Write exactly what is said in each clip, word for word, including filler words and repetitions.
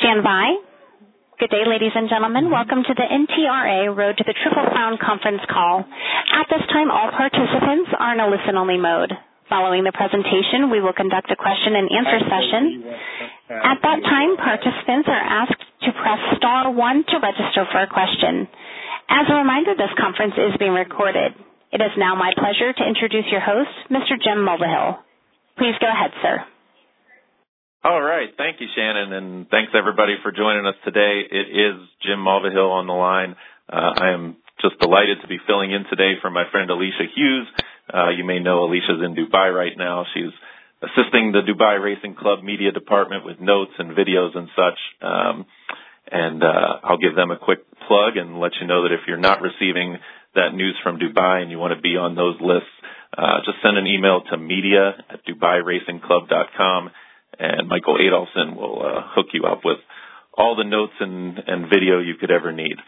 stand by. Good day, ladies and gentlemen. Welcome to the N T R A Road to the Triple Crown conference call. At this time, all participants are in a listen-only mode. Following the presentation, we will conduct a question and answer session. At that time, participants are asked to press star one to register for a question. As a reminder, this conference is being recorded. It is now my pleasure to introduce your host, Mister Jim Mulvihill. Please go ahead, sir. All right. Thank you, Shannon, and thanks, everybody, for joining us today. It is Jim Mulvihill on the line. Uh, I am just delighted to be filling in today for my friend Alicia Hughes. Uh, you may know Alicia's in Dubai right now. She's assisting the Dubai Racing Club media department with notes and videos and such. Um, and uh, I'll give them a quick plug and let you know that if you're not receiving that news from Dubai and you want to be on those lists, uh, just send an email to media at dubai racing club dot com. And Michael Adolfson will uh, hook you up with all the notes and, and video you could ever need.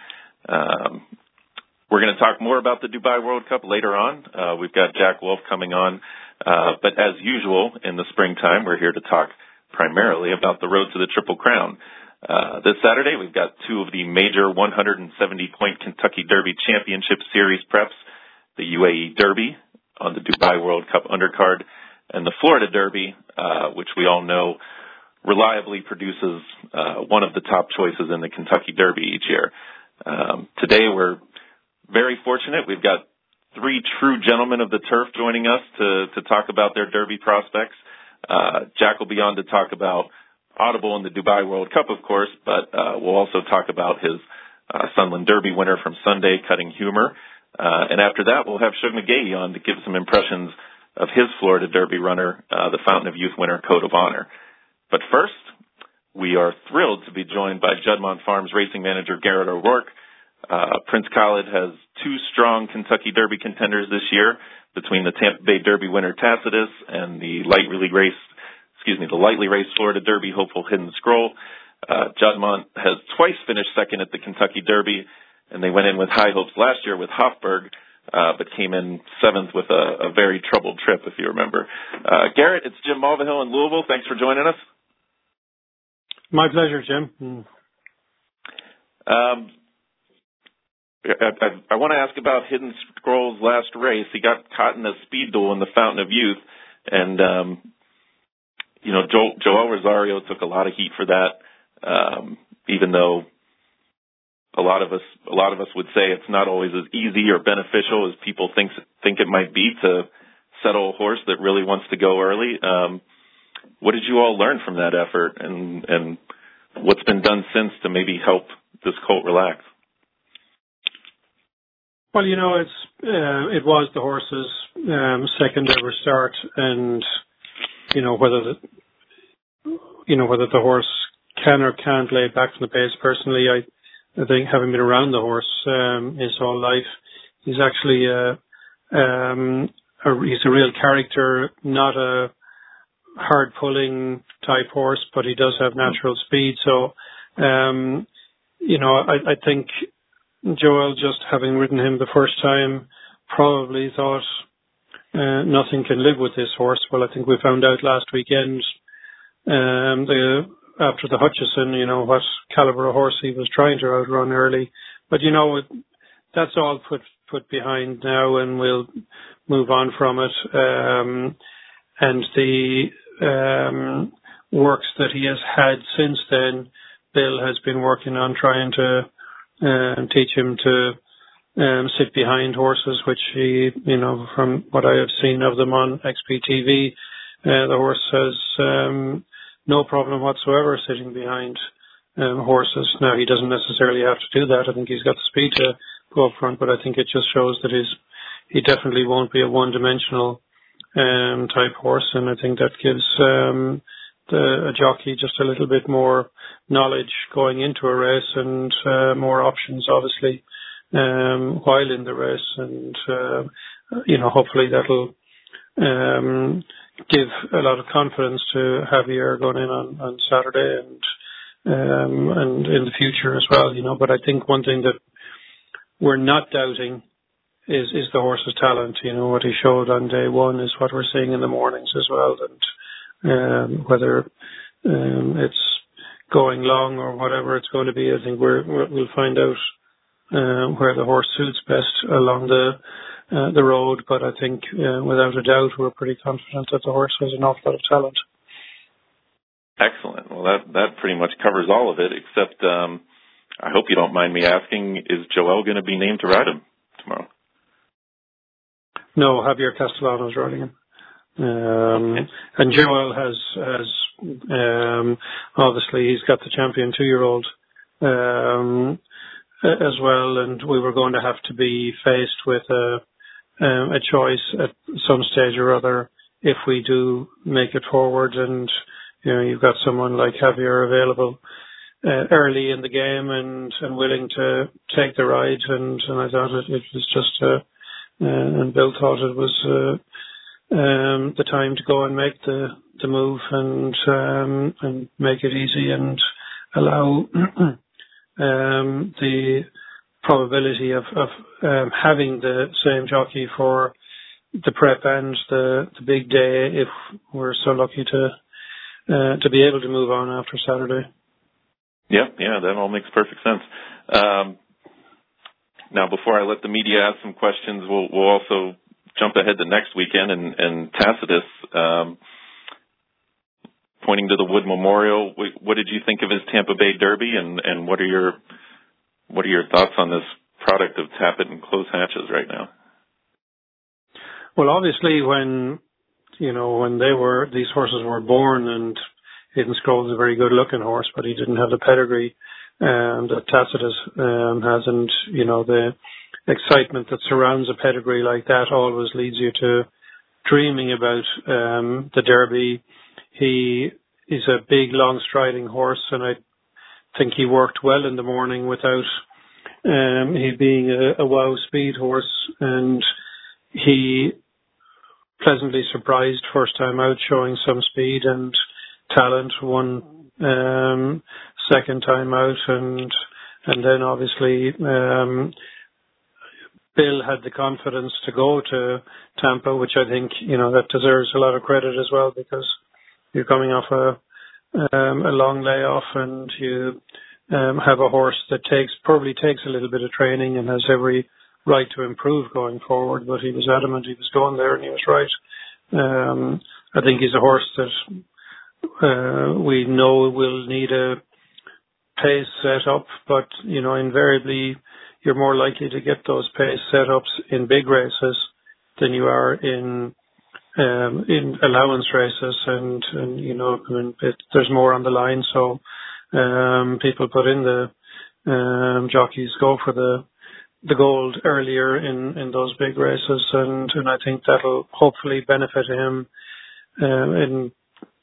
Um, we're going to talk more about the Dubai World Cup later on. Uh, we've got Jack Wolf coming on. Uh, but as usual, in the springtime, we're here to talk primarily about the road to the Triple Crown. Uh, this Saturday, we've got two of the major one hundred seventy point Kentucky Derby Championship Series preps, the U A E Derby on the Dubai World Cup undercard, and the Florida Derby, uh, which we all know reliably produces uh, one of the top choices in the Kentucky Derby each year. Um, today we're very fortunate. We've got three true gentlemen of the turf joining us to, to talk about their Derby prospects. Uh, Jack will be on to talk about Audible in the Dubai World Cup, of course, but uh, we'll also talk about his uh, Sunland Derby winner from Sunday, Cutting Humor. Uh, and after that, we'll have Shug McGahee on to give some impressions of his Florida Derby runner, uh, the Fountain of Youth winner, Code of Honor. But first, we are thrilled to be joined by Juddmonte Farms racing manager Garrett O'Rourke. Uh, Prince Khalid has two strong Kentucky Derby contenders this year between the Tampa Bay Derby winner Tacitus and the lightly raced, excuse me, the lightly raced Florida Derby hopeful Hidden Scroll. Uh, Juddmonte has twice finished second at the Kentucky Derby, and they went in with high hopes last year with Hofburg, Uh, but came in seventh with a, a very troubled trip, if you remember. Uh, Garrett, it's Jim Mulvihill in Louisville. Thanks for joining us. My pleasure, Jim. Mm. Um, I, I, I want to ask about Hidden Scroll's last race. He got caught in a speed duel in the Fountain of Youth, and um, you know, Joel, Joel Rosario took a lot of heat for that, um, even though A lot of us, a lot of us would say it's not always as easy or beneficial as people think think it might be to settle a horse that really wants to go early. Um, what did you all learn from that effort, and and what's been done since to maybe help this colt relax? Well, you know, it's uh, it was the horse's um, second ever start, and you know whether the you know whether the horse can or can't lay back from the pace. Personally, I. I think having been around the horse um, his whole life, he's actually a, um, a, he's a real character, not a hard-pulling type horse, but he does have natural speed. So, um, you know, I, I think Joel, just having ridden him the first time, probably thought uh, nothing can live with this horse. Well, I think we found out last weekend um, the after the Hutchison, you know, what caliber of horse he was trying to outrun early. But, you know, that's all put put behind now, and we'll move on from it. Um, and the um, works that he has had since then, Bill has been working on trying to uh, teach him to um, sit behind horses, which he, you know, from what I have seen of them on X P T V, uh, the horse has Um, no problem whatsoever sitting behind um, horses. Now, he doesn't necessarily have to do that. I think he's got the speed to go up front, but I think it just shows that he's, he definitely won't be a one-dimensional um, type horse, and I think that gives um, the, a jockey just a little bit more knowledge going into a race, and uh, more options, obviously, um, while in the race. And, uh, you know, hopefully that'll um, give a lot of confidence to Javier going in on, on Saturday and um, and in the future as well, you know. But I think one thing that we're not doubting is is the horse's talent. You know, what he showed on day one is what we're seeing in the mornings as well. And um, whether um, it's going long or whatever it's going to be. I think we're, we're we'll find out uh, where the horse suits best along the uh, the road. But I think uh, without a doubt we're pretty confident that the horse has an awful lot of talent. Excellent. Well, that that pretty much covers all of it. Except um, I hope you don't mind me asking: is Joel going to be named to ride him tomorrow? No, Javier Castellano's riding him. Um, okay. And Joel has, has um, obviously he's got the champion two-year-old um, as well, and we were going to have to be faced with a, um, a choice at some stage or other if we do make it forward. And you know, you've got someone like Javier available uh, early in the game and, and willing to take the ride, and, and I thought it, it was just a Uh, and Bill thought it was uh, um, the time to go and make the, the move and um, and make it easy and allow um, the probability of, of um, having the same jockey for the prep and the, the big day if we're so lucky to uh, to be able to move on after Saturday. Yeah, yeah, that all makes perfect sense. Um, Now, before I let the media ask some questions, we'll, we'll also jump ahead to next weekend and, and Tacitus, um, pointing to the Wood Memorial. What did you think of his Tampa Bay Derby, and, and what are your what are your thoughts on this product of tap it and close hatches right now? Well, obviously, when you know when they were these horses were born, and Hidden Scroll is a very good looking horse, but he didn't have the pedigree Um, that Tacitus um, has, and you know the excitement that surrounds a pedigree like that always leads you to dreaming about um, the Derby. He is a big, long-striding horse, and I think he worked well in the morning without um, he being a, a wow speed horse, and he pleasantly surprised first time out, showing some speed and talent. One um, second time out, and and then obviously um, Bill had the confidence to go to Tampa, which I think you know that deserves a lot of credit as well, because you're coming off a um, a long layoff, and you um, have a horse that takes probably takes a little bit of training and has every right to improve going forward. But he was adamant he was going there, and he was right. Um, I think he's a horse that uh, we know will need a pace set up, but you know invariably you're more likely to get those pace setups in big races than you are in um, in allowance races, and, and you know I mean, it, there's more on the line, so um, people put in the um, jockeys go for the the gold earlier in, in those big races, and, and I think that'll hopefully benefit him um, in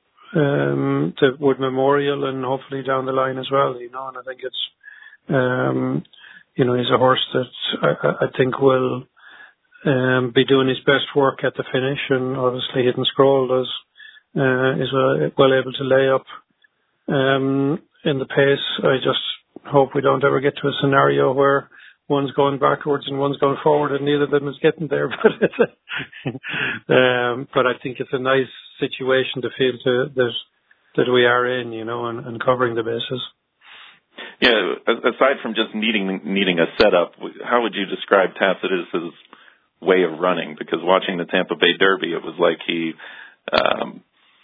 um, the Wood Memorial and hopefully down the line as well. You know, and I think it's um, you know he's a horse that I, I think will um, be doing his best work at the finish, and obviously Hidden Scroll does uh, is well, well able to lay up um, in the pace. I just hope we don't ever get to a scenario where one's going backwards and one's going forward, and neither of them is getting there. But it's a, um, but I think it's a nice situation to feel to, that that we are in, you know, and, and covering the bases. Yeah. Aside from just needing needing a setup, how would you describe Tacitus's way of running? Because watching the Tampa Bay Derby, it was like he um,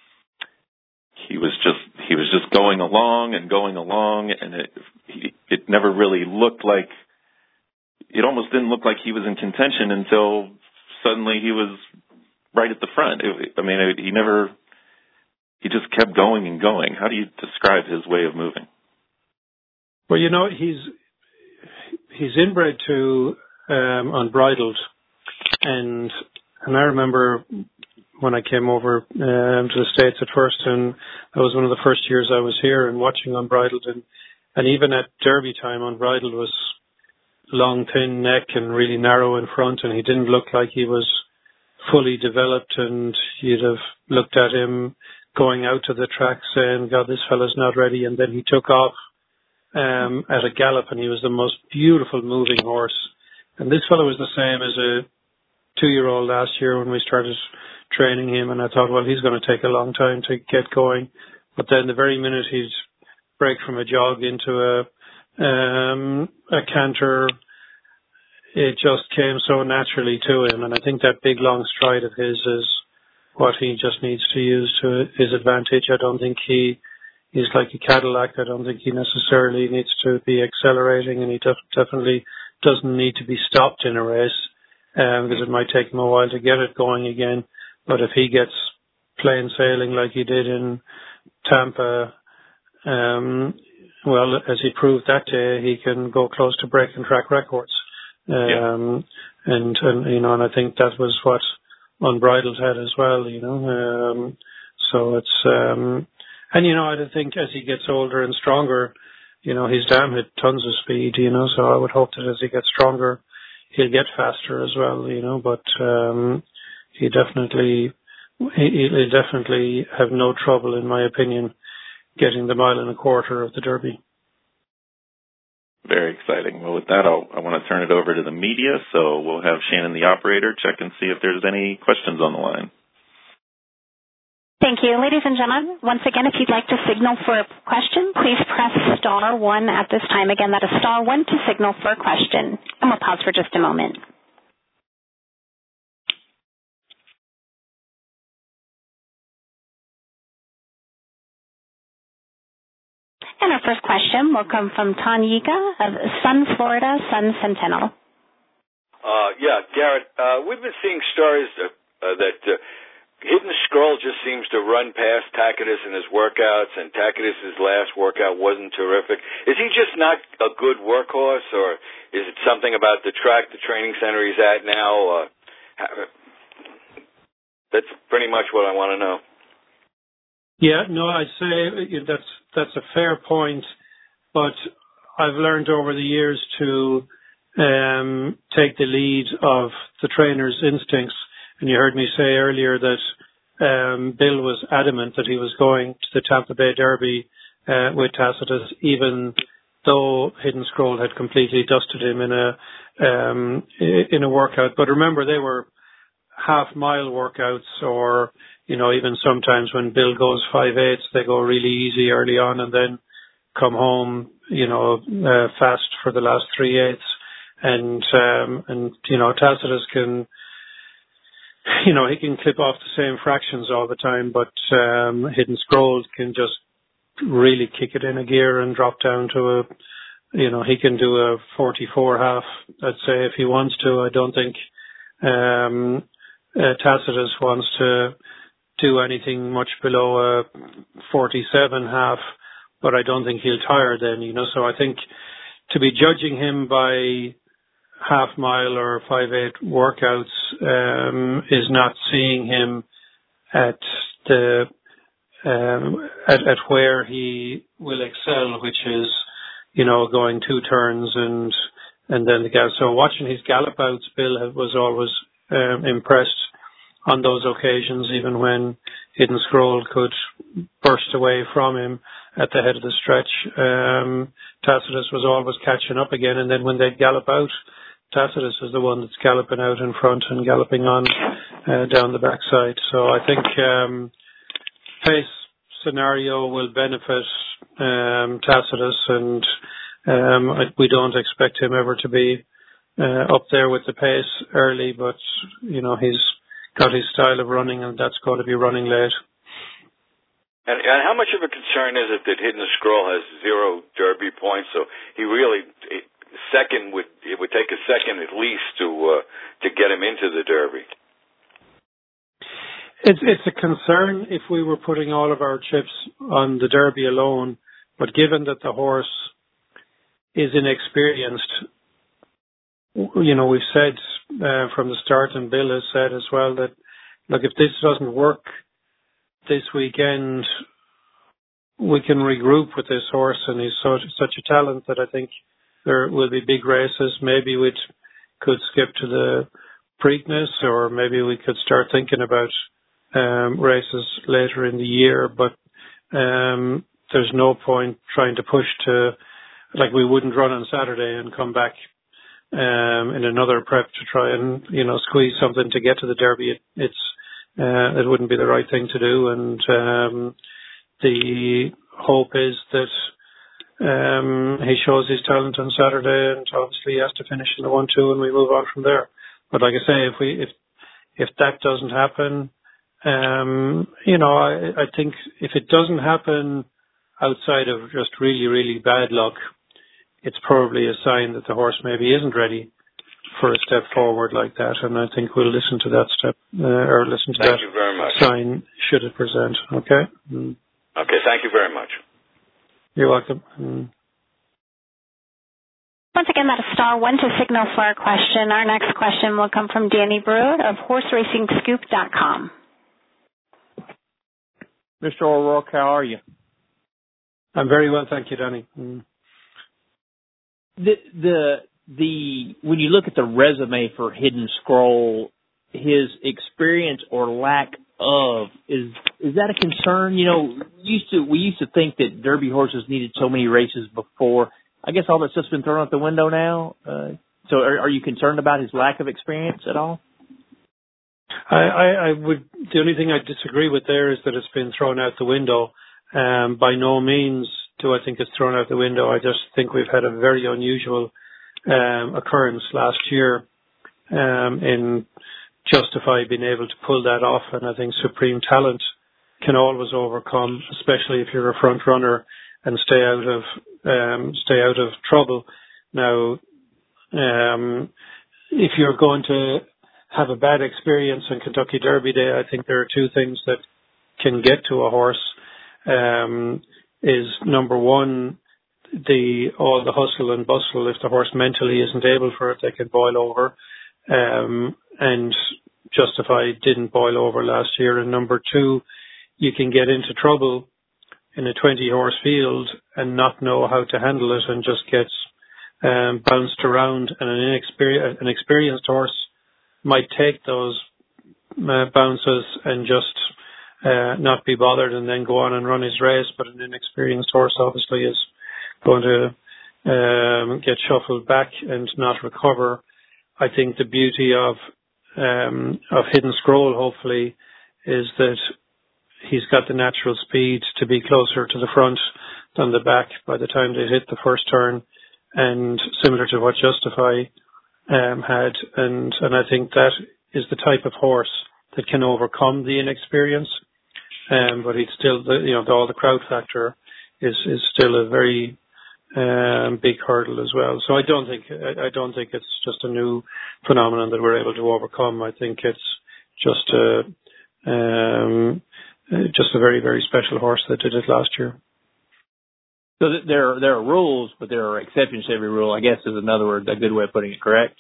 he was just he was just going along and going along, and it he, it never really looked like. It almost didn't look like he was in contention until suddenly he was right at the front. It, I mean, it, he never, he just kept going and going. How do you describe his way of moving? Well, you know, he's, he's inbred to, um, Unbridled. And, and I remember when I came over, um, to the States at first, and that was one of the first years I was here and watching Unbridled, and, and even at Derby time, Unbridled was long, thin neck and really narrow in front, and he didn't look like he was fully developed, and you'd have looked at him going out to the track saying, God, this fella's not ready, and then he took off um, at a gallop, and he was the most beautiful moving horse. And this fella was the same as a two-year-old last year when we started training him, and I thought, well, he's going to take a long time to get going. But then the very minute he'd break from a jog into a um, a canter. It just came so naturally to him, and I think that big long stride of his is what he just needs to use to his advantage. I don't think he he's like a Cadillac. I don't think he necessarily needs to be accelerating, and he def- definitely doesn't need to be stopped in a race, um, because it might take him a while to get it going again. But if he gets plain sailing like he did in Tampa, um, well, as he proved that day, he can go close to breaking track records. Um, yeah. and, and, you know, and I think that was what Unbridled had as well, you know. Um, so it's, um, and, you know, I think as he gets older and stronger, you know, he's damn hit tons of speed, you know, so I would hope that as he gets stronger, he'll get faster as well, you know, but, um, he definitely, he, he'll definitely have no trouble, in my opinion, getting the mile and a quarter of the Derby. Very exciting. Well, with that, I'll, I want to turn it over to the media, so we'll have Shannon, the operator, check and see if there's any questions on the line. Thank you. Ladies and gentlemen, once again, if you'd like to signal for a question, please press star one at this time. Again, that is star one to signal for a question. And we'll pause for just a moment. And our first question will come from Tanyika of Sun Florida Sun Sentinel. Uh, yeah, Garrett, uh, we've been seeing stories uh, uh, that uh, Hidden Scroll just seems to run past Tacitus in his workouts, and Tacitus's last workout wasn't terrific. Is he just not a good workhorse, or is it something about the track, the training center he's at now? Uh, that's pretty much what I want to know. Yeah, no, I'd say that's that's a fair point, but I've learned over the years to um, take the lead of the trainer's instincts. And you heard me say earlier that um, Bill was adamant that he was going to the Tampa Bay Derby uh, with Tacitus, even though Hidden Scroll had completely dusted him in a um, in a workout. But remember, they were half mile workouts, or you know, even sometimes when Bill goes five eighths, they go really easy early on and then come home, you know, uh, fast for the last three eighths. And, um, and, you know, Tacitus can, you know, he can clip off the same fractions all the time, but, um, Hidden Scrolls can just really kick it in a gear and drop down to a, you know, he can do a forty-four half, I'd say, if he wants to. I don't think, um, uh, Tacitus wants to do anything much below a forty-seven half, but I don't think he'll tire then, you know. So I think to be judging him by half mile or five eight workouts um, is not seeing him at the um, at, at where he will excel, which is, you know, going two turns and and then the gallop. So watching his gallop outs, Bill was always um, impressed on those occasions, even when Hidden Scroll could burst away from him at the head of the stretch. Um, Tacitus was always catching up again, and then when they'd gallop out, Tacitus is the one that's galloping out in front and galloping on uh, down the backside. So I think um, pace scenario will benefit um, Tacitus, and um, we don't expect him ever to be uh, up there with the pace early, but, you know, he's got his style of running, and that's got to be running late. And, and how much of a concern is it that Hidden Scroll has zero Derby points? So he really it, second would it would take a second at least to uh, to get him into the Derby. It's it's a concern if we were putting all of our chips on the Derby alone, but given that the horse is inexperienced, you know, we've said uh, from the start, and Bill has said as well, that, look, if this doesn't work this weekend, we can regroup with this horse, and he's so, such a talent that I think there will be big races. Maybe we could skip to the Preakness, or maybe we could start thinking about um, races later in the year, but um, there's no point trying to push to, like, we wouldn't run on Saturday and come back Um, in another prep to try and, you know, squeeze something to get to the Derby. It, it's uh, it wouldn't be the right thing to do, and um, the hope is that um, he shows his talent on Saturday, and obviously he has to finish in the one two, and we move on from there. But like I say, if we if if that doesn't happen, um, you know, I, I think if it doesn't happen outside of just really really bad luck, it's probably a sign that the horse maybe isn't ready for a step forward like that, and I think we'll listen to that step uh, or listen to thank that you very much. sign should it present. Okay. Mm. Okay. Thank you very much. You're welcome. Mm. Once again, that is star one to signal for a question. Our next question will come from Danny Brewer of horse racing scoop dot com. Mister O'Rourke, how are you? I'm very well, thank you, Danny. Mm. The the the when you look at the resume for Hidden Scroll, his experience or lack of is is that a concern? You know, we used to we used to think that Derby horses needed so many races before. I guess all that stuff's been thrown out the window now. Uh, so, are, are you concerned about his lack of experience at all? I, I, I would. The only thing I disagree with there is that it's been thrown out the window. Um, by no means do I think it's thrown out the window. I just think we've had a very unusual um, occurrence last year um, in Justify being able to pull that off, and I think supreme talent can always overcome, especially if you're a front runner and stay out of um, stay out of trouble. Now, um, if you're going to have a bad experience in Kentucky Derby Day, I think there are two things that can get to a horse. Um, is number one, the all the hustle and bustle. If the horse mentally isn't able for it, they can boil over. Um, and Justify didn't boil over last year. And number two, you can get into trouble in a twenty horse field and not know how to handle it and just get um, bounced around. And an inexperienced, an experienced horse might take those uh, bounces and just uh, not be bothered and then go on and run his race. But an inexperienced horse obviously is going to um, get shuffled back and not recover. I think the beauty of um, of Hidden Scroll, hopefully, is that he's got the natural speed to be closer to the front than the back by the time they hit the first turn, and similar to what Justify um, had. And, and I think that is the type of horse that can overcome the inexperience. Um, but he's still, the, you know, the, all the crowd factor is, is still a very um, big hurdle as well. So I don't think I, I don't think it's just a new phenomenon that we're able to overcome. I think it's just a um, just a very very special horse that did it last year. So there are, there are rules, but there are exceptions to every rule, I guess is another word, a good way of putting it, correct?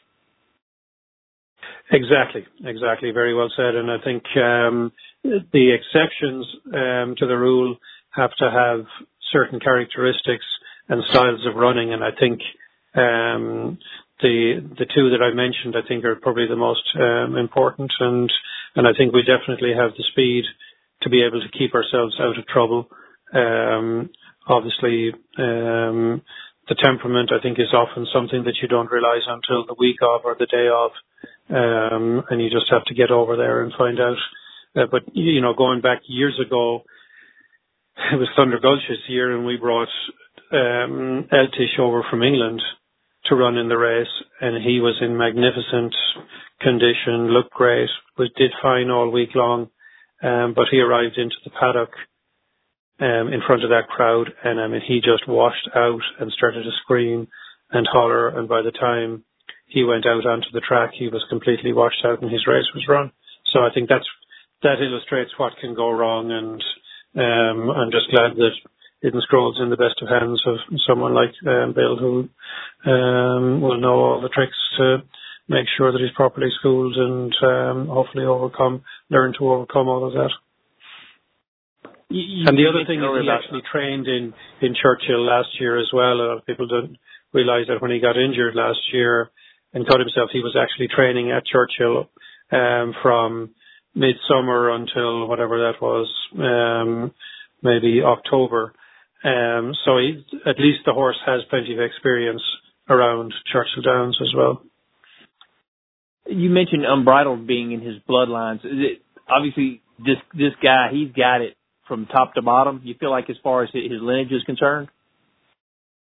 Exactly, exactly. Very well said. And I think um, the exceptions um, to the rule have to have certain characteristics and styles of running. And I think um, the the two that I mentioned, I think, are probably the most um, important. And and I think we definitely have the speed to be able to keep ourselves out of trouble. Um, obviously, um, the temperament, I think, is often something that you don't realize until the week of or the day of. Um, and you just have to get over there and find out. Uh, but, you know, going back years ago, it was Thunder Gulch's year, and we brought um, Eltish over from England to run in the race, and he was in magnificent condition, looked great, was did fine all week long, um, but he arrived into the paddock um, in front of that crowd, and I mean, he just washed out and started to scream and holler, and by the time he went out onto the track, he was completely washed out and his race was run. So I think that's that illustrates what can go wrong, and um, I'm just glad that Hidden Scroll's in the best of hands of someone like um, Bill, who um, will know all the tricks to make sure that he's properly schooled and um, hopefully overcome, learn to overcome all of that. You, you and the other thing is he actually trained in, in Churchill last year as well. A lot of people don't realise that when he got injured last year and cut himself, he was actually training at Churchill um, from midsummer until whatever that was, um, maybe October. Um, so he, at least the horse has plenty of experience around Churchill Downs as well. You mentioned Unbridled being in his bloodlines. Is it, obviously, this this guy, he's got it from top to bottom. You feel like as far as his lineage is concerned?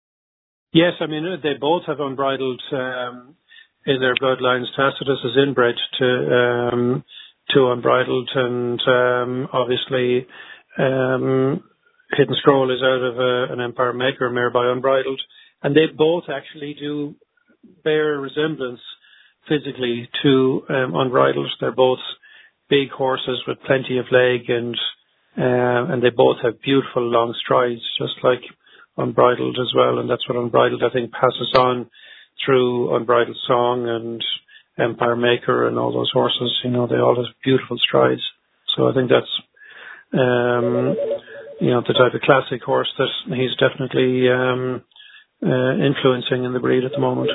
Yes, I mean, they both have unbridled um, in their bloodlines. Tacitus is inbred to um, to unbridled, and um, obviously um, Hidden Scroll is out of a, an Empire Maker mare by unbridled, and they both actually do bear resemblance physically to um, unbridled. They're both big horses with plenty of leg, and uh, and they both have beautiful long strides, just like unbridled as well. And that's what unbridled, I think, passes on through Unbridled Song and Empire Maker and all those horses. You know, they all have beautiful strides. So I think that's um, you know the type of classic horse that he's definitely um, uh, influencing in the breed at the moment.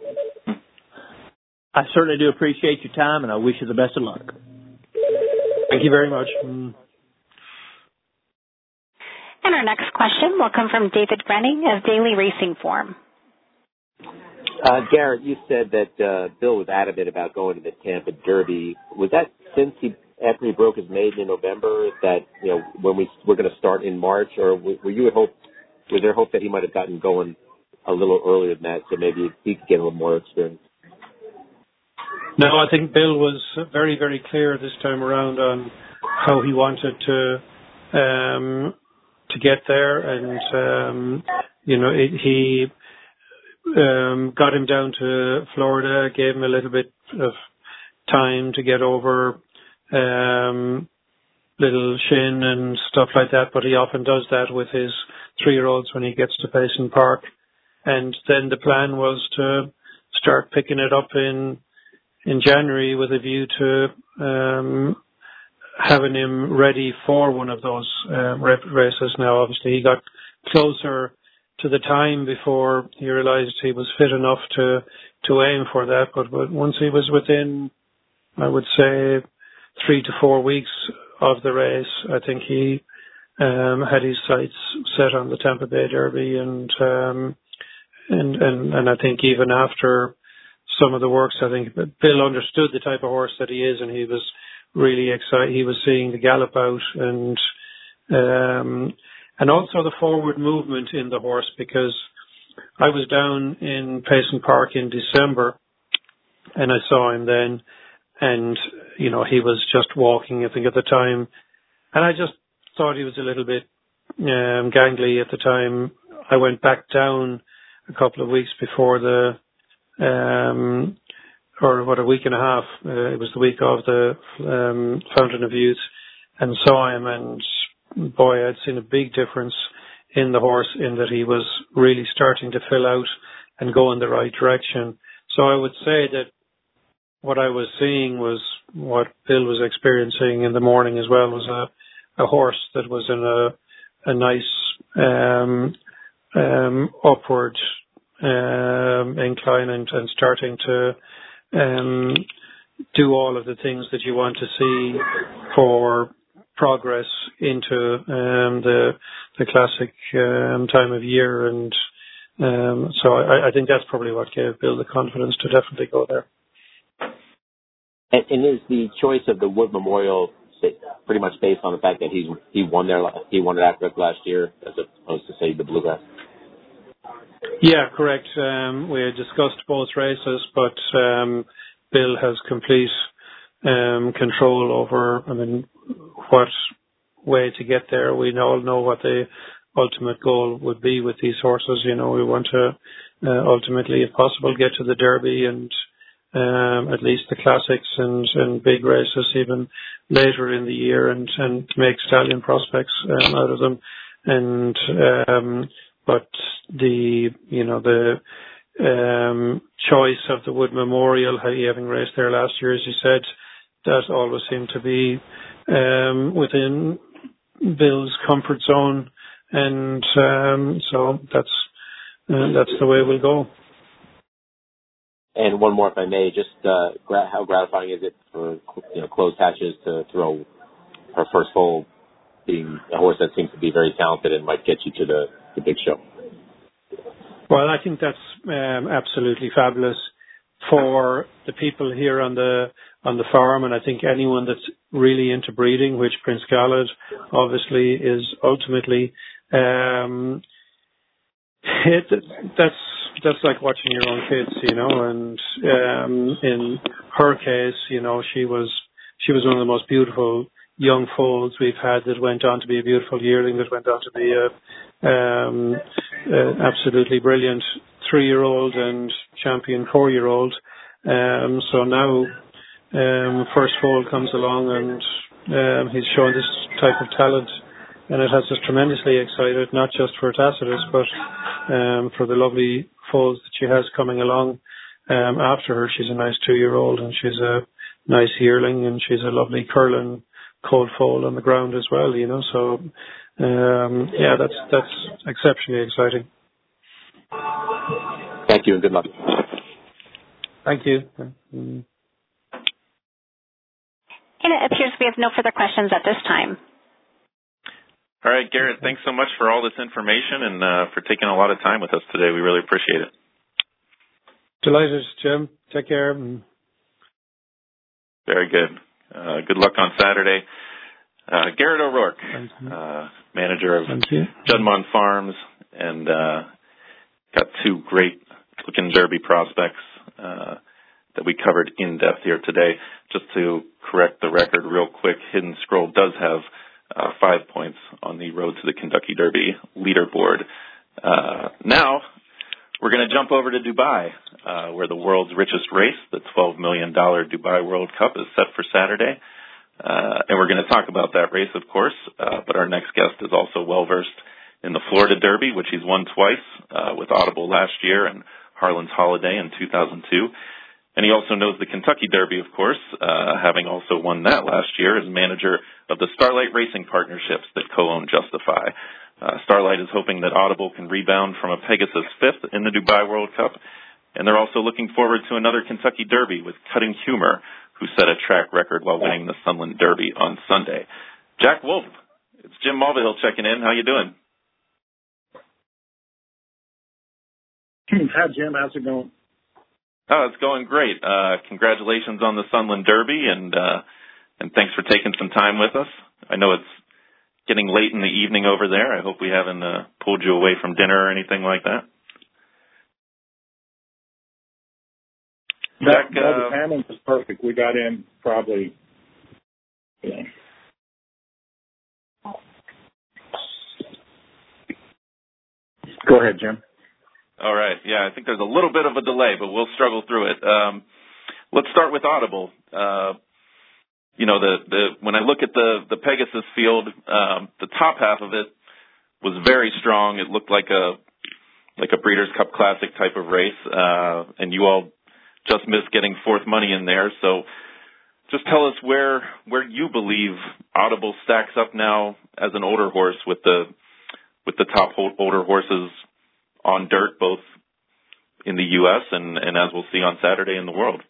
I certainly do appreciate your time, and I wish you the best of luck. Thank you very much. Mm. And our next question will come from David Brenning of Daily Racing Form. Uh, Garrett, you said that uh, Bill was adamant about going to the Tampa Derby. Was that since he, after he broke his maiden in November, that, you know, when we were going to start in March, or were you at hope, was there hope that he might have gotten going a little earlier than that, so maybe he could get a little more experience? No, I think Bill was very, very clear this time around on how he wanted to um, to get there, and um, you know it, he um, got him down to Florida, gave him a little bit of time to get over um, little shin and stuff like that. But he often does that with his three-year-olds when he gets to Payson Park, and then the plan was to start picking it up in. in January with a view to um, having him ready for one of those uh, races. Now, obviously, he got closer to the time before he realized he was fit enough to, to aim for that. But, but once he was within, I would say, three to four weeks of the race, I think he um, had his sights set on the Tampa Bay Derby. And, um, and, and, and I think even after some of the works, I think Bill understood the type of horse that he is, and he was really excited. He was seeing the gallop out, and um, and also the forward movement in the horse, because I was down in Payson Park in December, and I saw him then, and you know he was just walking, I think, at the time, and I just thought he was a little bit um, gangly at the time. I went back down a couple of weeks before the. Um, or what, a week and a half. Uh, it was the week of the um, Fountain of Youth, and saw him, and boy, I'd seen a big difference in the horse, in that he was really starting to fill out and go in the right direction. So I would say that what I was seeing was what Bill was experiencing in the morning as well, was a, a horse that was in a, a nice um, um, upward Um, incline and, and starting to um, do all of the things that you want to see for progress into um, the the classic um, time of year, and um, so I, I think that's probably what gave Bill the confidence to definitely go there. And, and is the choice of the Wood Memorial pretty much based on the fact that he's he won there he won at Aqueduct last year, as opposed to, say, the Bluegrass? Yeah, correct. Um, we had discussed both races, but um, Bill has complete um, control over, I mean, what way to get there. We all know what the ultimate goal would be with these horses. You know, we want to uh, ultimately, if possible, get to the Derby and um, at least the classics and, and big races even later in the year, and, and make stallion prospects um, out of them. And um, but the you know the um, choice of the Wood Memorial, having raced there last year, as you said, that always seemed to be um, within Bill's comfort zone, and um, so that's uh, that's the way we'll go. And one more, if I may, just uh, gra- how gratifying is it for you know closed hatches to throw her first foal, being a horse that seems to be very talented and might get you to the, the big show? Well, I think that's um, absolutely fabulous for the people here on the on the farm, and I think anyone that's really into breeding, which Prince Khaled obviously is ultimately. Um, it, that's that's like watching your own kids, you know. And um, in her case, you know, she was she was one of the most beautiful young foals we've had that went on to be a beautiful yearling that went on to be a um, uh, absolutely brilliant three-year-old and champion four-year-old. Um, so now um, first foal comes along and um, he's showing this type of talent, and it has us tremendously excited, not just for Tacitus, but um, for the lovely foals that she has coming along um, after her. She's a nice two-year-old and she's a nice yearling and she's a lovely curling cold foal on the ground as well, you know. So um, yeah, that's that's exceptionally exciting. Thank you and good luck. Thank you. Mm. And it appears we have no further questions at this time. All right, Garrett, thanks so much for all this information and uh, for taking a lot of time with us today. We really appreciate it. Delighted, Jim. Take care. Very good. Uh, good luck on Saturday. Uh, Garrett O'Rourke, uh, manager of Juddmonte Farms, and uh, got two great looking Derby prospects uh, that we covered in depth here today. Just to correct the record real quick, Hidden Scroll does have uh, five points on the Road to the Kentucky Derby leaderboard. Uh, now, we're going to jump over to Dubai, uh, where the world's richest race, the twelve million dollars Dubai World Cup, is set for Saturday. Uh, and we're going to talk about that race, of course, uh, but our next guest is also well-versed in the Florida Derby, which he's won twice, uh, with Audible last year and Harlan's Holiday in two thousand two. And he also knows the Kentucky Derby, of course, uh, having also won that last year as manager of the Starlight Racing Partnerships that co-own Justify. Uh, Starlight is hoping that Audible can rebound from a Pegasus fifth in the Dubai World Cup. And they're also looking forward to another Kentucky Derby with Cutting Humor, who set a track record while winning the Sunland Derby on Sunday. Jack Wolf, it's Jim Mulvihill checking in. How you doing? Hi, Jim. How's it going? Oh, it's going great. Uh, congratulations on the Sunland Derby, and uh, and thanks for taking some time with us. I know it's getting late in the evening over there. I hope we haven't uh, pulled you away from dinner or anything like that. That, Jack, no, uh, the timing was perfect. We got in probably, yeah. Go ahead, Jim. All right. Yeah, I think there's a little bit of a delay, but we'll struggle through it. Um, let's start with Audible. Uh, you know, the, the when I look at the, the Pegasus field, um, the top half of it was very strong. It looked like a like a Breeders' Cup Classic type of race, uh, and you all just missed getting fourth money in there. So just tell us where where you believe Audible stacks up now as an older horse with the with the top older horses on dirt, both in the U S and, and as we'll see on Saturday in the world.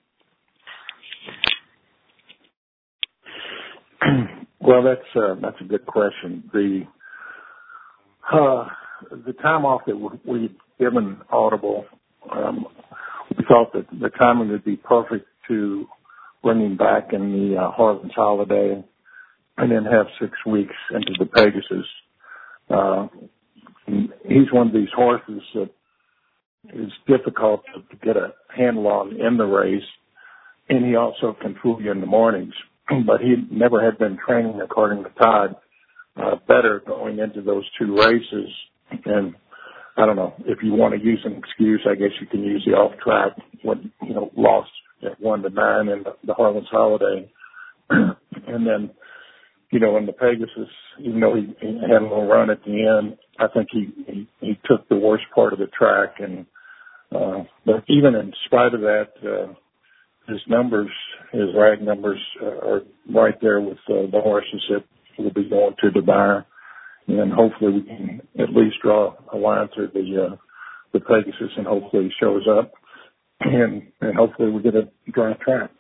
Well, that's uh, that's a good question. The uh, the time off that we've given Audible, um, we thought that the timing would be perfect to bring him back in the uh, Harlan's Holiday and then have six weeks into the Pegasus. Uh, he's one of these horses that is difficult to get a handle on in the race, and he also can fool you in the mornings. But he never had been training, according to Todd, uh, better going into those two races. And I don't know, if you want to use an excuse, I guess you can use the off track, when, you know, lost at one to nine in the, the Harlan's Holiday. And then, you know, in the Pegasus, even though he, he had a little run at the end, I think he, he, he took the worst part of the track. And, uh, but even in spite of that, uh, his numbers, his rag numbers uh, are right there with uh, the horses that will be going to Dubai. And hopefully we can at least draw a line through the, uh, the Pegasus, and hopefully he shows up, and, and hopefully we get a dry track.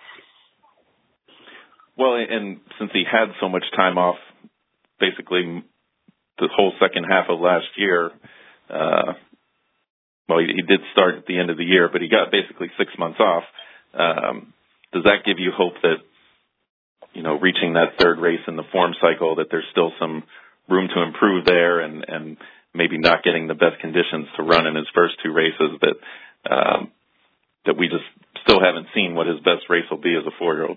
Well, and since he had so much time off, basically the whole second half of last year, uh, well, he, he did start at the end of the year, but he got basically six months off. Um, does that give you hope that, you know, reaching that third race in the form cycle, that there's still some room to improve there, and, and maybe not getting the best conditions to run in his first two races, that um, that we just still haven't seen what his best race will be as a four-year-old.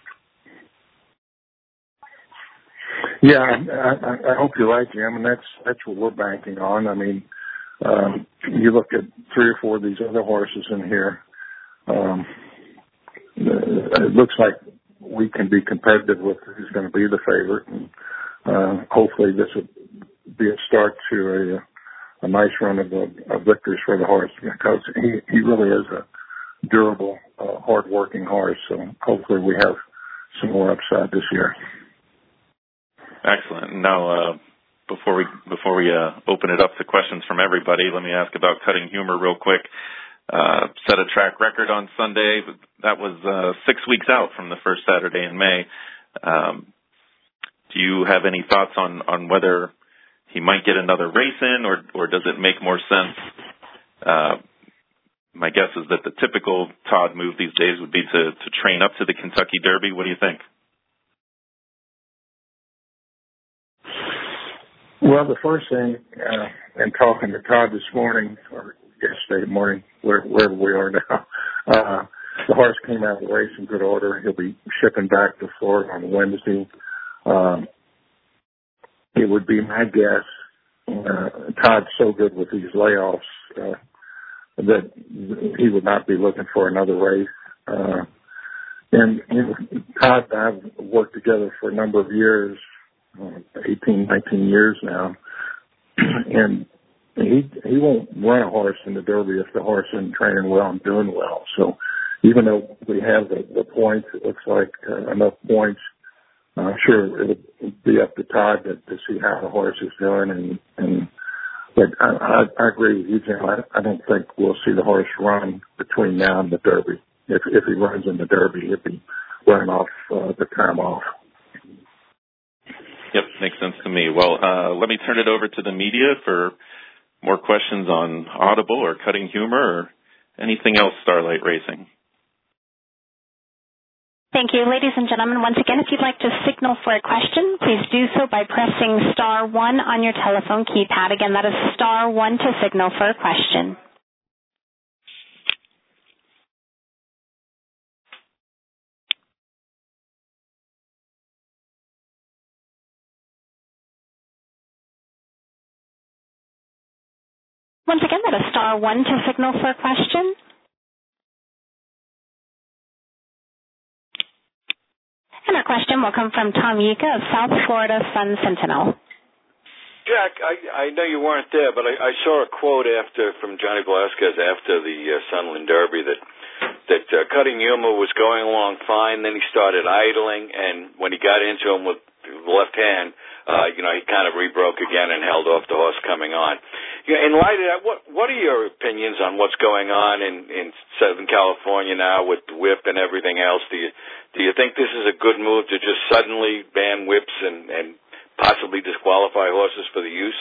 Yeah, I, I, I hope you're right, Jim, and that's that's what we're banking on. I mean, um, you look at three or four of these other horses in here. Um, it looks like we can be competitive with who's going to be the favorite, and uh, hopefully this will be a start to a, a nice run of, of victories for the horse, because he, he really is a durable, uh, hard-working horse. So hopefully we have some more upside this year. Excellent. Now, uh, before we before we uh, open it up to questions from everybody, let me ask about Cutting Humor real quick. Uh, set a track record on Sunday. That was uh, six weeks out from the first Saturday in May. Um, do you have any thoughts on, on whether he might get another race in, or, or does it make more sense? Uh, my guess is that the typical Todd move these days would be to, to train up to the Kentucky Derby. What do you think? Well, the first thing, uh, in talking to Todd this morning, or yesterday morning, where, wherever we are now, uh, the horse came out of the race in good order. He'll be shipping back to Florida on Wednesday. Um, it would be my guess, uh, Todd's so good with these layoffs, uh, that he would not be looking for another race. Uh, and, you know, Todd and I have worked together for a number of years, uh, eighteen, nineteen years now, and he he won't run a horse in the Derby if the horse isn't training well and doing well. So even though we have the, the points, it looks like uh, enough points. Uh, sure, it'll be up to Todd to, to see how the horse is doing, and and but I, I, I agree with you, Jim. I, I don't think we'll see the horse run between now and the Derby. If if he runs in the Derby, he'll be running off uh, the time off. Yep, makes sense to me. Well, uh, let me turn it over to the media for more questions on Audible or Cutting Humor or anything else Starlight Racing. Thank you. Ladies and gentlemen, once again, if you'd like to signal for a question, please do so by pressing star one on your telephone keypad. Again, that is star one to signal for a question. Once again, that is star one to signal for a question. And our question will come from Tom Yika of South Florida Sun Sentinel. Jack, I, I know you weren't there, but I, I saw a quote after from Johnny Velasquez after the uh, Sunland Derby that that uh, Cutting Humor was going along fine, then he started idling, and when he got into him with the left hand, uh, you know, he kind of rebroke again and held off the horse coming on. You know, in light of that, what what are your opinions on what's going on in, in Southern California now with the whip and everything else? Do you do you think this is a good move to just suddenly ban whips and, and possibly disqualify horses for the use?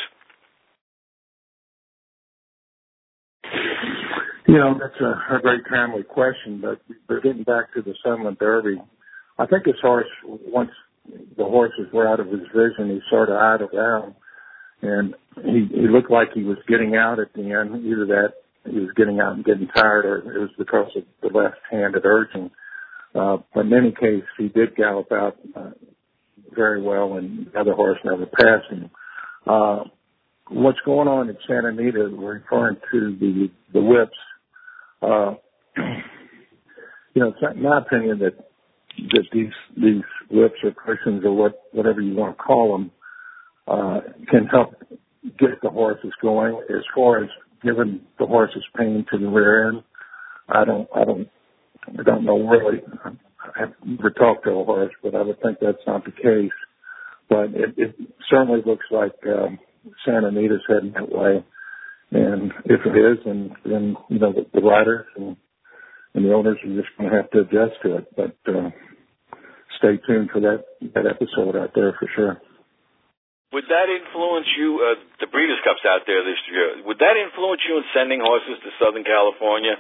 You know, that's a, a very timely question, but, but getting back to the Sunland Derby, I think this horse, once the horses were out of his vision, he sort of idled down, and he, he looked like he was getting out at the end. Either that, he was getting out and getting tired, or it was because of the left-handed urging. Uh, but in any case, he did gallop out uh, very well, and the other horse never passed him. Uh, what's going on in Santa Anita, referring to the the whips, uh, you know, it's my opinion that that these these whips or cushions or what whatever you want to call them uh, can help get the horses going. As far as giving the horses pain to the rear end, I don't I don't I don't know really. I've never talked to a horse, but I would think that's not the case. But it, it certainly looks like um, Santa Anita's heading that way. And if it is, then, then you know, the, the riders and, and the owners are just going to have to adjust to it. But uh, stay tuned for that, that episode out there for sure. Would that influence you, uh, the Breeders' Cup's out there this year, would that influence you in sending horses to Southern California?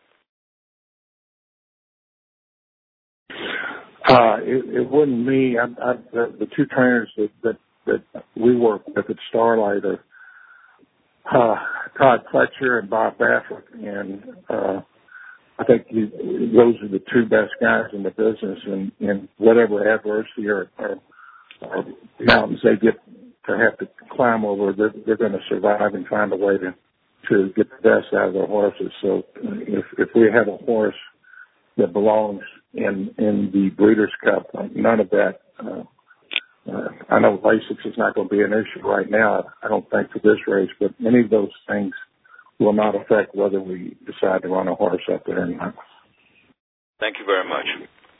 Uh, it, it wouldn't me. I, I, the, the two trainers that, that, that we work with at Starlight are, uh, Todd Fletcher and Bob Baffert, and uh, I think you, those are the two best guys in the business, and, and whatever adversity or, or, or mountains they get to have to climb over, they're, they're going to survive and find a way to, to get the best out of their horses. So if, if we have a horse that belongs in, in the Breeders' Cup, none of that, uh, uh, I know Lasix is not going to be an issue right now, I don't think, for this race, but any of those things will not affect whether we decide to run a horse up there or not. Thank you very much.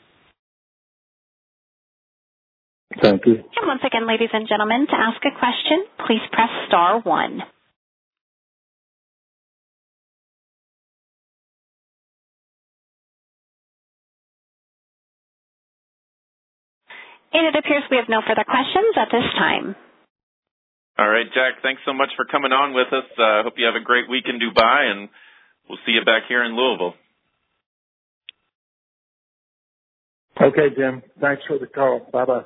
Thank you. And once again, ladies and gentlemen, to ask a question, please press star one. And it appears we have no further questions at this time. All right, Jack, thanks so much for coming on with us. I uh, hope you have a great week in Dubai, and we'll see you back here in Louisville. Okay, Jim. Thanks for the call. Bye-bye.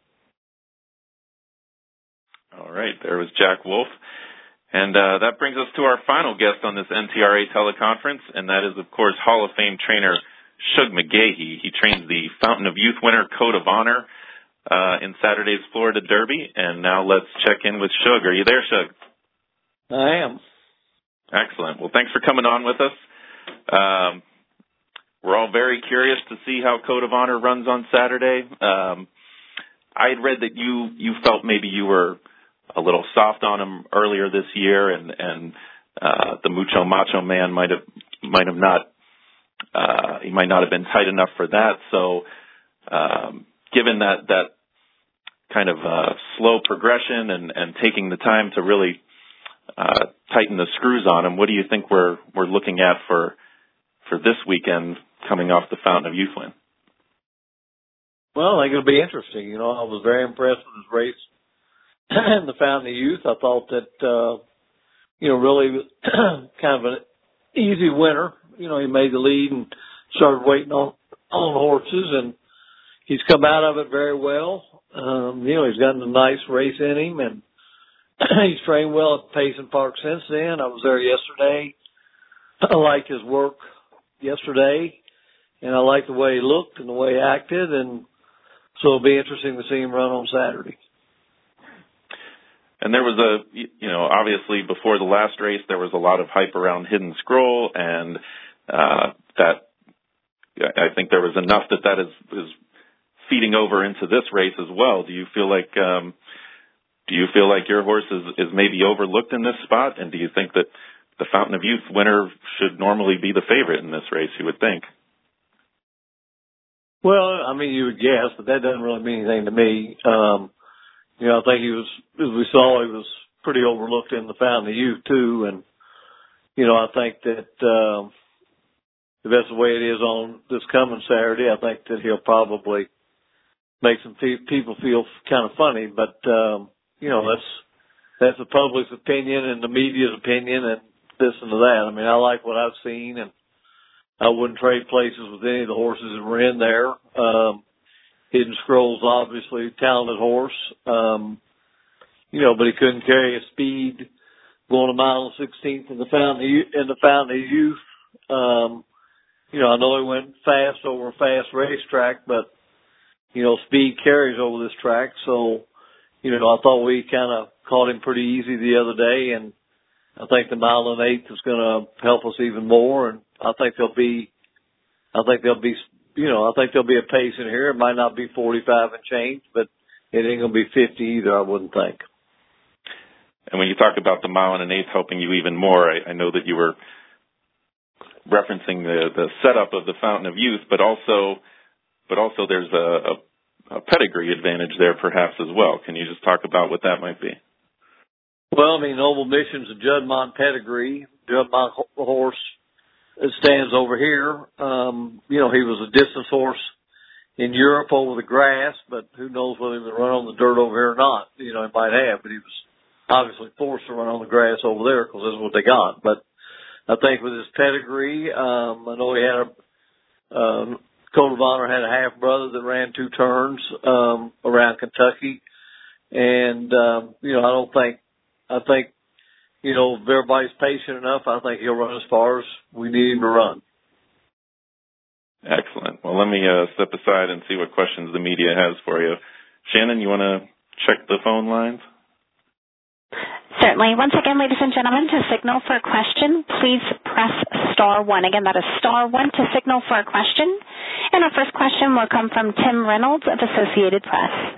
All right, there was Jack Wolf. And uh, that brings us to our final guest on this N T R A teleconference, and that is, of course, Hall of Fame trainer Shug McGaughey. He trains the Fountain of Youth winner, Code of Honor, Uh, in Saturday's Florida Derby. And now let's check in with Shug. Are you there, Shug? I am. Excellent. Well, thanks for coming on with us. Um, we're all very curious to see how Code of Honor runs on Saturday. Um, I had read that you, you felt maybe you were a little soft on him earlier this year, and, and uh, the Mucho Macho Man might have might have not uh, he might not have been tight enough for that. So, um, given that that kind of uh, slow progression and, and taking the time to really uh, tighten the screws on him, what do you think we're we're looking at for for this weekend coming off the Fountain of Youth win? Well, I think it'll be interesting. You know, I was very impressed with his race in the Fountain of Youth. I thought that, uh, you know, really kind of an easy winner. You know, he made the lead and started waiting on, on horses, and he's come out of it very well. Um, you know, he's gotten a nice race in him, and he's trained well at Payson Park since then. I was there yesterday. I liked his work yesterday, and I liked the way he looked and the way he acted, and so it'll be interesting to see him run on Saturday. And there was a, you know, obviously before the last race, there was a lot of hype around Hidden Scroll, and uh, that I think there was enough that that is, is feeding over into this race as well. Do you feel like, um, do you feel like your horse is, is maybe overlooked in this spot? And do you think that the Fountain of Youth winner should normally be the favorite in this race, you would think? Well, I mean, you would guess, but that doesn't really mean anything to me. Um, you know, I think he was, as we saw, he was pretty overlooked in the Fountain of Youth too. And, you know, I think that, um, if that's the way it is on this coming Saturday, I think that he'll probably make some pe- people feel kind of funny. But, um, you know, that's, that's the public's opinion and the media's opinion and this and that. I mean, I like what I've seen, and I wouldn't trade places with any of the horses that were in there. Um, Hidden Scroll's obviously a talented horse, um, you know, but he couldn't carry a speed going a mile and sixteenth in the Fountain of, in the Fountain of Youth. Um, you know, I know he went fast over a fast racetrack, but, you know, speed carries over this track. So, you know, I thought we kind of caught him pretty easy the other day, and I think the mile and eighth is going to help us even more. And I think there'll be, I think there'll be, you know, I think there'll be a pace in here. It might not be forty-five and change, but it ain't going to be fifty either, I wouldn't think. And when you talk about the mile and an eighth helping you even more, I, I know that you were referencing the, the setup of the Fountain of Youth, but also, but also there's a, a, a pedigree advantage there perhaps as well. Can you just talk about what that might be? Well, I mean, Noble Mission's a Juddmonte pedigree. Juddmonte horse stands over here. Um, you know, he was a distance horse in Europe over the grass, but who knows whether he would run on the dirt over here or not. You know, he might have, but he was obviously forced to run on the grass over there because that's what they got. But I think with his pedigree, um, I know he had a, um, Code of Honor had a half brother that ran two turns, um, around Kentucky. And, um, you know, I don't think, I think you know, if everybody's patient enough, I think he'll run as far as we need him to run. Excellent. Well, let me uh, step aside and see what questions the media has for you. Shannon, you want to check the phone lines? Certainly. Once again, ladies and gentlemen, to signal for a question, please press star one. Again, that is star one to signal for a question. And our first question will come from Tim Reynolds of Associated Press.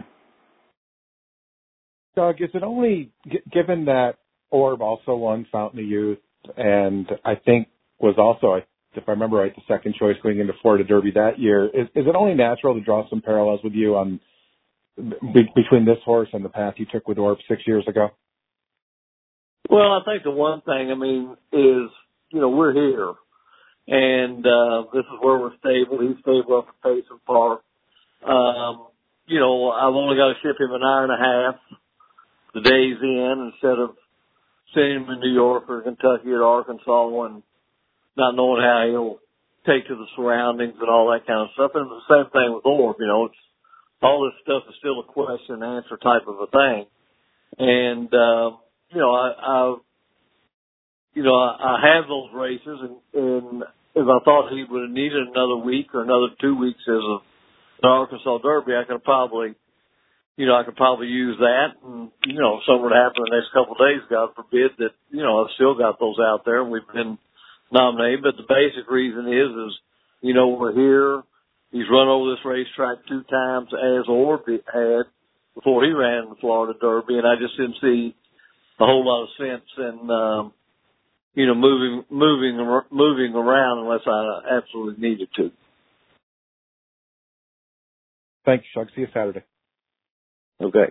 Doug, is it only, given that Orb also won Fountain of Youth and I think was also, if I remember right, the second choice going into Florida Derby that year, is, is it only natural to draw some parallels with you on be, between this horse and the path you took with Orb six years ago? Well, I think the one thing, I mean, is, you know, we're here. And uh, this is where we're stable. He's stable up at Payson Park. Um, you know, I've only got to ship him an hour and a half the days in instead of sending him in New York or Kentucky or Arkansas and not knowing how he'll take to the surroundings and all that kind of stuff. And the same thing with Orb, you know, it's all this stuff is still a question and answer type of a thing. And, uh, you know, I, I, you know, I, I have those races, and, and if I thought he would have needed another week or another two weeks as a, an Arkansas Derby, I could probably, you know, I could probably use that. And, you know, if something would happen in the next couple of days, God forbid, that, you know, I've still got those out there and we've been nominated. But the basic reason is, is, you know, we're here. He's run over this racetrack two times as Orb had before he ran the Florida Derby, and I just didn't see a whole lot of sense in, um, you know, moving, moving, moving around unless I absolutely needed to. Thanks, Chuck. See you Saturday. Okay.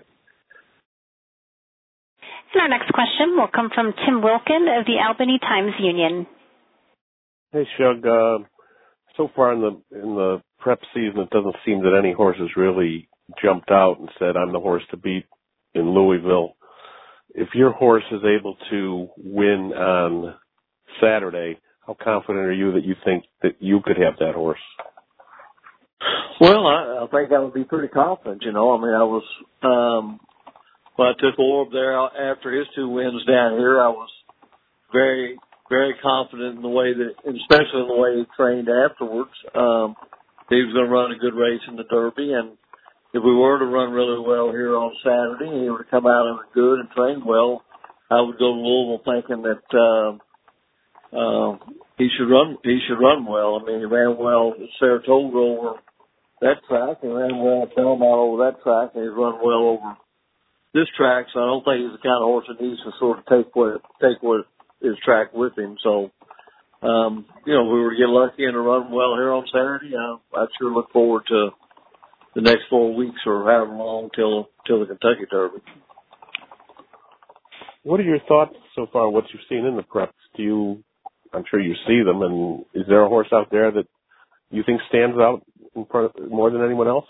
And our next question will come from Tim Wilkin of the Albany Times-Union. Hey, Shug. Uh, so far in the in the prep season, it doesn't seem that any horse has really jumped out and said, "I'm the horse to beat in Louisville." If your horse is able to win on Saturday, how confident are you that you think that you could have that horse? Well, I, I think I would be pretty confident, you know. I mean, I was, um, when I took Orb there after his two wins down here, I was very, very confident in the way that, especially in the way he trained afterwards. Um, he was going to run a good race in the Derby, and if we were to run really well here on Saturday and he were to come out of it good and train well, I would go to Louisville thinking that uh, uh, he should run. He should run well. I mean, he ran well at Saratoga over that track. He ran well at Belmont over that track, and he's run well over this track. So I don't think he's the kind of horse that needs to sort of take what take what his track with him. So, um, you know, if we were to get lucky and to run well here on Saturday, I, I'd sure look forward to the next four weeks or however long till till the Kentucky Derby. What are your thoughts so far, what you've seen in the preps? Do you, I'm sure you see them, and is there a horse out there that you think stands out in front, more than anyone else?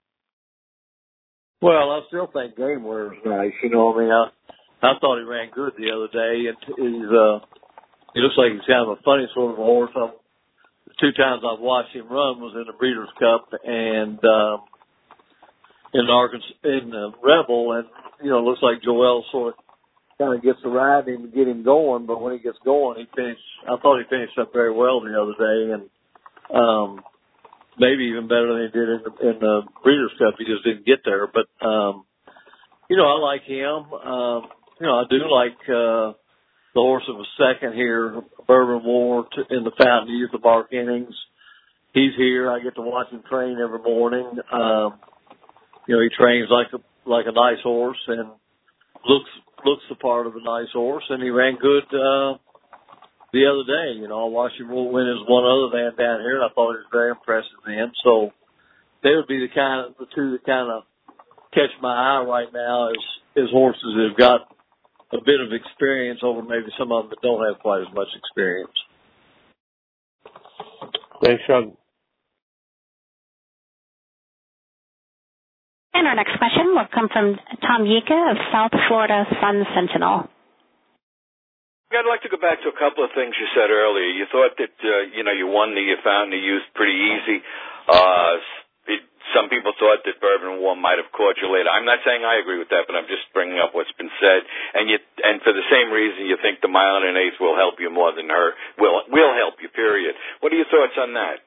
Well, I still think Game Wearer's nice. You know, I mean, I, I thought he ran good the other day, and he's, uh, he looks like he's kind of a funny sort of a horse. I'm, the two times I've watched him run was in the Breeders' Cup and, um, in Arkansas, in uh, Rebel, and, you know, it looks like Joel sort of kind of gets to ride him and get him going, but when he gets going, he finished, I thought he finished up very well the other day, and um, maybe even better than he did in the, in the Breeders' Cup. He just didn't get there, but, um, you know, I like him. Um, you know, I do like uh, the horse of a second here, Bourbon War, to, in the Fountain of Youth of Mark Innings. He's here. I get to watch him train every morning. Um, You know, he trains like a like a nice horse and looks looks the part of a nice horse, and he ran good uh, the other day. You know, I watched him win his one other than down here, and I thought he was very impressive then. So they would be the kind of the two that kind of catch my eye right now as as horses that have got a bit of experience over maybe some of them that don't have quite as much experience. Thanks, Sean. And our next question will come from Tom Yika of South Florida Sun Sentinel. I'd like to go back to a couple of things you said earlier. You thought that, uh, you know, you won the Fountain of Youth pretty easy. Uh, it some people thought that Bourbon War might have caught you later. I'm not saying I agree with that, but I'm just bringing up what's been said. And you, and for the same reason, you think the mile and an eighth will help you more than her will will help you. Period. What are your thoughts on that?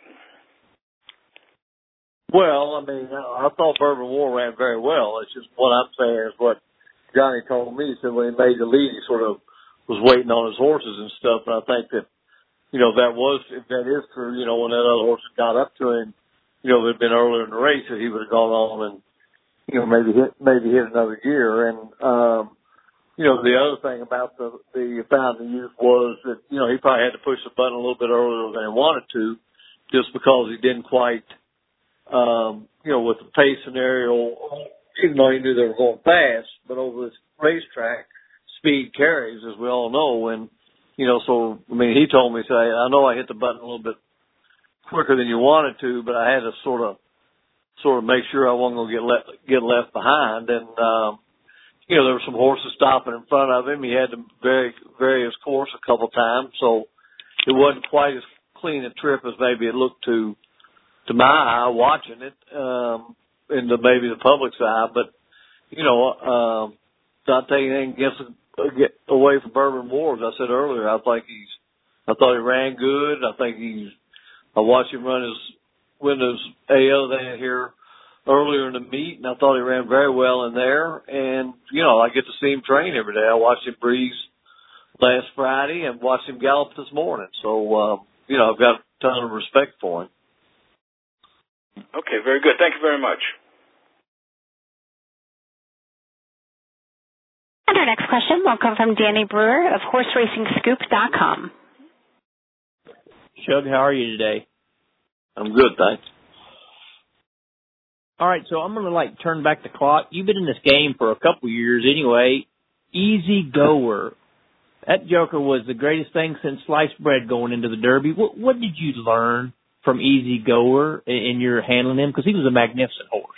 Well, I mean, I thought Bourbon War ran very well. It's just what I'm saying is what Johnny told me. He said when he made the lead, he sort of was waiting on his horses and stuff. And I think that, you know, that was, if that is true, you know, when that other horse got up to him, you know, if it had been earlier in the race, that he would have gone on and, you know, maybe hit, maybe hit another gear. And, um, you know, the other thing about the, the Fountain Youth was that, you know, he probably had to push the button a little bit earlier than he wanted to, just because he didn't quite, um, you know, with the pace scenario, even though he knew they were going fast, but over this racetrack, speed carries, as we all know. And, you know, so, I mean, he told me, say, I know I hit the button a little bit quicker than you wanted to, but I had to sort of, sort of make sure I wasn't going to get left, get left behind. And, um, you know, there were some horses stopping in front of him. He had to vary, vary his course a couple times, so it wasn't quite as clean a trip as maybe it looked to, to my eye watching it, um, and to maybe the public's eye. But, you know, um, not taking anything against get away from Bourbon War. As I said earlier, I think he's, I thought he ran good. I think he's, I watched him run his, win his A L down here earlier in the meet, and I thought he ran very well in there. And, you know, I get to see him train every day. I watched him breeze last Friday and watched him gallop this morning. So, um, you know, I've got a ton of respect for him. Okay, very good. Thank you very much. And our next question will come from Danny Brewer of horse racing scoop dot com. Shug, how are you today? I'm good, thanks. All right, so I'm going to, like, turn back the clock. You've been in this game for a couple of years anyway. Easy Goer. That joker was the greatest thing since sliced bread going into the Derby. What, what did you learn from Easy Goer in your handling him? Because he was a magnificent horse.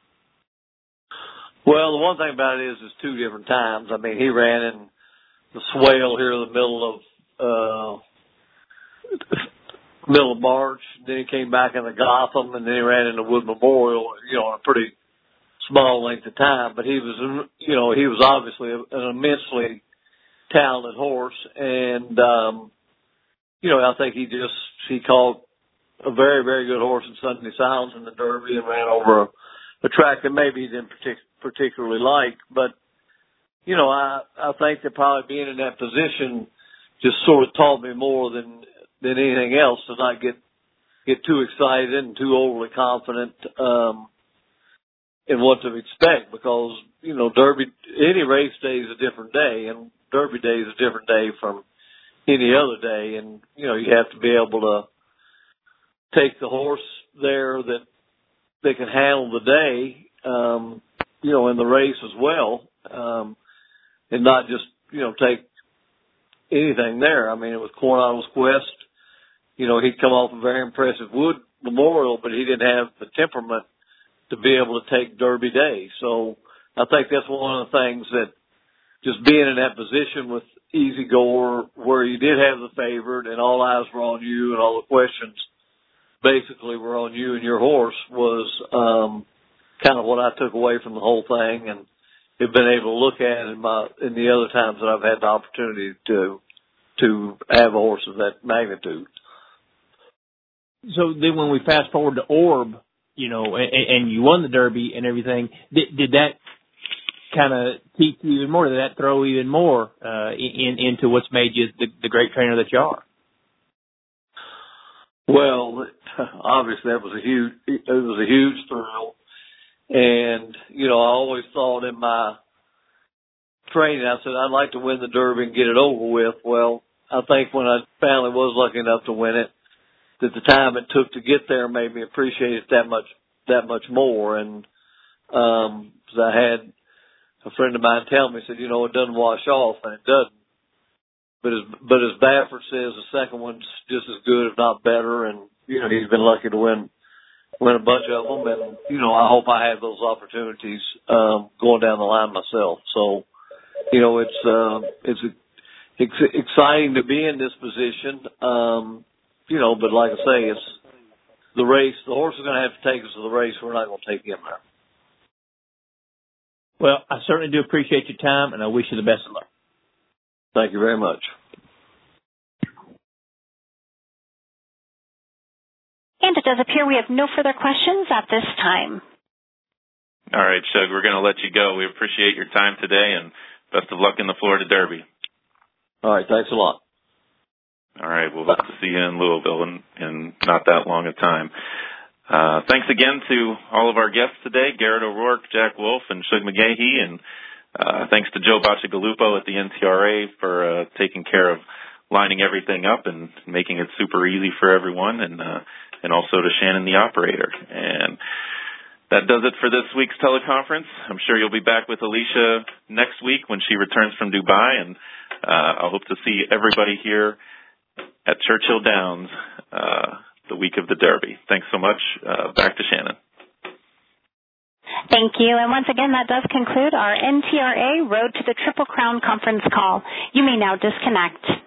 Well, the one thing about it is it's two different times. I mean, he ran in the swale here in the middle of uh middle of March. Then he came back in the Gotham, and then he ran in the Wood Memorial, you know, in a pretty small length of time. But he was, you know, he was obviously an immensely talented horse. And, um, you know, I think he just, he caught a very, very good horse in Sunday Silence in the Derby and ran over a, a track that maybe he didn't partic- particularly like. But, you know, I, I think that probably being in that position just sort of taught me more than, than anything else to not get, get too excited and too overly confident, um, in what to expect, because, you know, Derby, any race day is a different day, and Derby day is a different day from any other day. And, you know, you have to be able to take the horse there that they can handle the day, um, you know, in the race as well, um, and not just, you know, take anything there. I mean, it was Coronado's Quest. You know, he'd come off a very impressive Wood Memorial, but he didn't have the temperament to be able to take Derby Day. So I think that's one of the things that just being in that position with Easy Goer, where you did have the favorite and all eyes were on you and all the questions basically were on you and your horse, was um, kind of what I took away from the whole thing, and have been able to look at in my in the other times that I've had the opportunity to to have a horse of that magnitude. So then when we fast forward to Orb, you know, and, and you won the Derby and everything, did, did that kind of teach you even more? Did that throw even more uh, in, into what's made you the, the great trainer that you are? Well, obviously that was a huge, it was a huge thrill. And, you know, I always thought in my training, I said, I'd like to win the Derby and get it over with. Well, I think when I finally was lucky enough to win it, that the time it took to get there made me appreciate it that much, that much more. And, um, cause I had a friend of mine tell me, said, you know, it doesn't wash off, and it doesn't. But as, but as Baffert says, the second one's just as good, if not better. And, you know, he's been lucky to win, win a bunch of them. And, you know, I hope I have those opportunities, um, going down the line myself. So, you know, it's, uh, it's, it's exciting to be in this position. Um, you know, but like I say, it's, the race. The horse is going to have to take us to the race. We're not going to take him there. Well, I certainly do appreciate your time, and I wish you the best of luck. Thank you very much. And it does appear we have no further questions at this time. All right, Shug, we're going to let you go. We appreciate your time today, and best of luck in the Florida Derby. All right, thanks a lot. All right, we'll hope to see you in Louisville in, in not that long a time. Uh, thanks again to all of our guests today, Garrett O'Rourke, Jack Wolf, and Shug McGaughey, and uh, thanks to Joe Bacigalupo at the N T R A for uh, taking care of lining everything up and making it super easy for everyone, and uh, and also to Shannon, the operator. And that does it for this week's teleconference. I'm sure you'll be back with Alicia next week when she returns from Dubai, and uh, I hope to see everybody here at Churchill Downs uh, the week of the Derby. Thanks so much. Uh, back to Shannon. Thank you. And once again, that does conclude our N T R A Road to the Triple Crown conference call. You may now disconnect.